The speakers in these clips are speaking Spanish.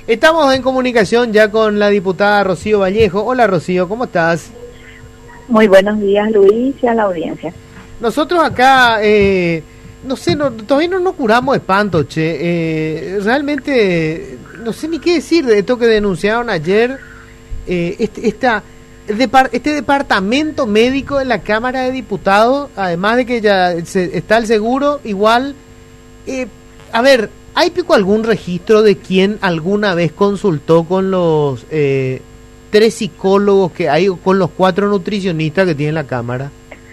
Estamos en comunicación ya con la diputada Rocío Vallejo. Hola Rocío, ¿cómo estás? Muy buenos días, Luis, y a la audiencia. Nosotros acá, no sé, todavía no nos curamos de espanto, che. Realmente, no sé ni qué decir de esto que denunciaron ayer. Este departamento médico de la Cámara de Diputados, además de que ya está el seguro, igual, a ver, ¿hay pico algún registro de quién alguna vez consultó con los 3 psicólogos que hay, o con los 4 nutricionistas que tiene la Cámara?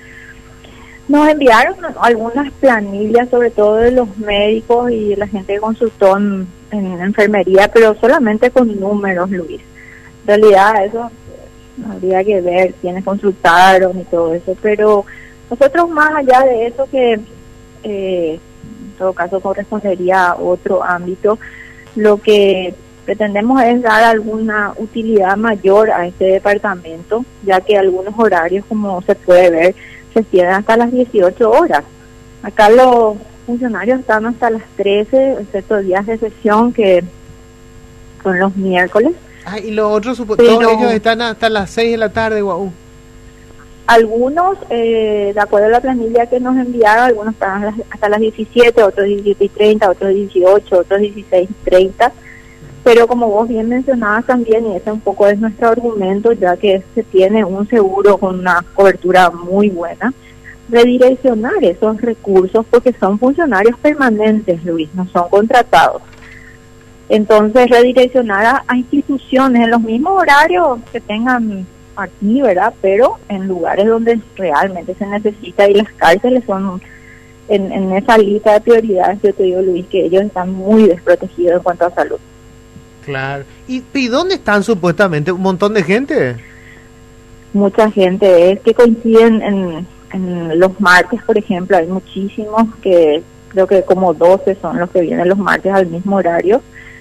Nos enviaron algunas planillas, sobre todo de los médicos y de la gente que consultó en enfermería, pero solamente con números, Luis. En realidad eso habría que ver quiénes consultaron y todo eso, pero nosotros, más allá de eso, que en todo caso correspondería a otro ámbito, lo que pretendemos es dar alguna utilidad mayor a este departamento, ya que algunos horarios, como se puede ver, se extienden hasta las 18 horas. Acá los funcionarios están hasta las 13, excepto días de sesión, que son los miércoles. Y los otros, todos ellos están hasta las 6 de la tarde, guau. Algunos, de acuerdo a la planilla que nos enviaron, algunos están hasta las 17, otros 17:30, otros 18, otros 16:30. Pero como vos bien mencionabas también, y ese un poco es nuestro argumento, ya que se tiene un seguro con una cobertura muy buena, redireccionar esos recursos, porque son funcionarios permanentes, Luis, no son contratados. Entonces, redireccionar a instituciones en los mismos horarios que tengan aquí, ¿verdad? Pero en lugares donde realmente se necesita, y las cárceles son en esa lista de prioridades. Yo te digo, Luis, que ellos están muy desprotegidos en cuanto a salud. Claro. ¿Y dónde están supuestamente un montón de gente? Mucha gente, es que coinciden en los martes, por ejemplo, hay muchísimos, que creo que como 12 son los que vienen los martes al mismo horario.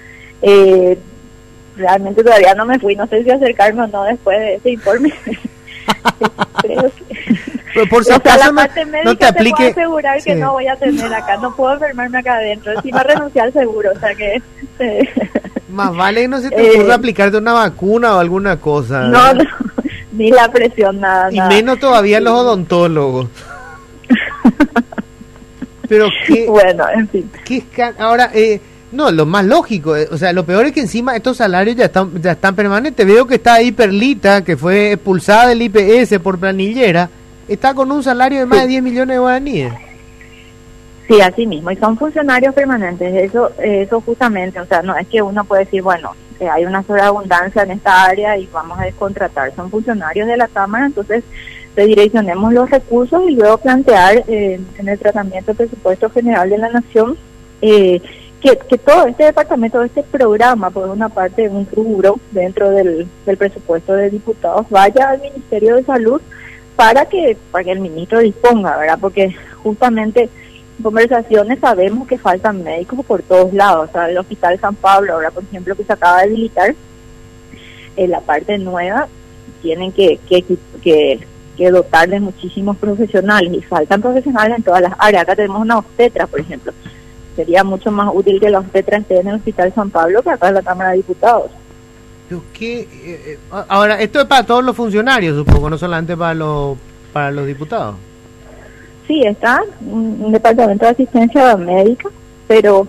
Realmente todavía no me fui, no sé si acercarme o no después de ese informe. Creo que... Pero por si acaso la parte médica no te aplique... puedo asegurar que no voy a tener acá, no puedo enfermarme acá adentro, encima renunciar al seguro, o sea que... Más vale que no se te ocurra aplicarte una vacuna o alguna cosa. No, ni la presión, nada. Y menos todavía los odontólogos. Pero qué... Bueno, en fin. Ahora, no, lo más lógico, o sea, lo peor es que encima estos salarios ya están permanentes. Veo que está ahí Perlita, que fue expulsada del IPS por planillera, está con un salario de más de 10 millones de guaraníes. Sí, así mismo, y son funcionarios permanentes, eso justamente, o sea, no es que uno puede decir, bueno, hay una sobreabundancia en esta área y vamos a descontratar, son funcionarios de la Cámara, entonces redireccionemos los recursos y luego plantear en el tratamiento del presupuesto general de la Nación que todo este departamento, este programa, por una parte, un rubro dentro del presupuesto de diputados, vaya al Ministerio de Salud para que el ministro disponga, ¿verdad? Porque justamente en conversaciones sabemos que faltan médicos por todos lados. O sea, el Hospital San Pablo, ahora por ejemplo, que se acaba de habilitar, en la parte nueva, tienen que dotar de muchísimos profesionales, y faltan profesionales en todas las áreas. Acá tenemos una obstetra, por ejemplo. Sería mucho más útil que la obstetra esté en el Hospital San Pablo que acá en la Cámara de Diputados. Ahora, esto es para todos los funcionarios, supongo, no solamente para los diputados. Sí, está un departamento de asistencia médica, pero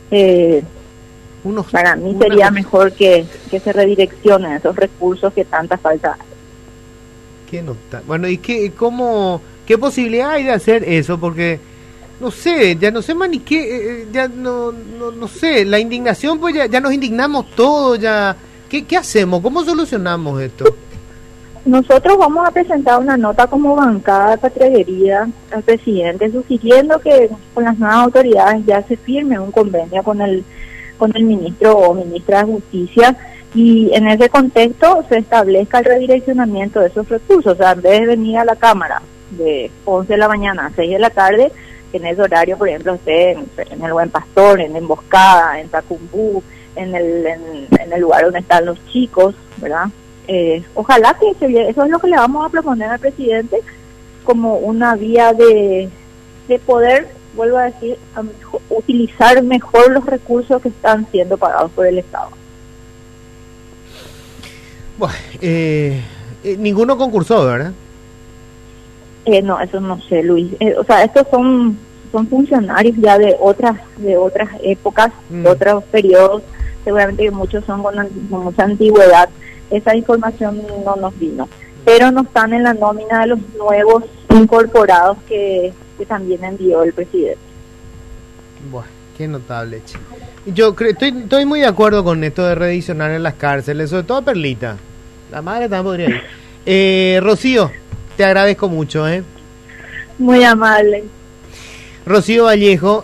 para mí sería mejor que se redireccionen esos recursos que tanta falta hay. ¿Qué nota? Bueno, ¿y qué posibilidad hay de hacer eso? Porque no sé, ya no sé más ni qué, ya no sé, la indignación, pues ya nos indignamos todos, ya. ¿Qué hacemos? ¿Cómo solucionamos esto? Nosotros vamos a presentar una nota como bancada de Patria al presidente, sugiriendo que con las nuevas autoridades ya se firme un convenio con el ministro o ministra de Justicia, y en ese contexto se establezca el redireccionamiento de esos recursos. O sea, en vez de venir a la Cámara de 11 de la mañana a 6 de la tarde, que en ese horario, por ejemplo, esté en el Buen Pastor, en Emboscada, en Tacumbú, en el lugar donde están los chicos, ¿verdad? Ojalá que eso es lo que le vamos a proponer al presidente como una vía de poder, vuelvo a decir, utilizar mejor los recursos que están siendo pagados por el Estado. Bueno, ninguno concursó, ¿verdad? No, eso no sé, Luis. O sea, estos son funcionarios ya de otras épocas, de otros periodos. Seguramente que muchos son con mucha antigüedad. Esa información no nos vino, pero no están en la nómina de los nuevos incorporados que también envió el presidente. Bueno, qué notable, che. Yo estoy muy de acuerdo con esto de reedicionar en las cárceles, sobre todo Perlita. La madre también podría ir. Rocío, te agradezco mucho, Muy amable. Rocío Vallejo.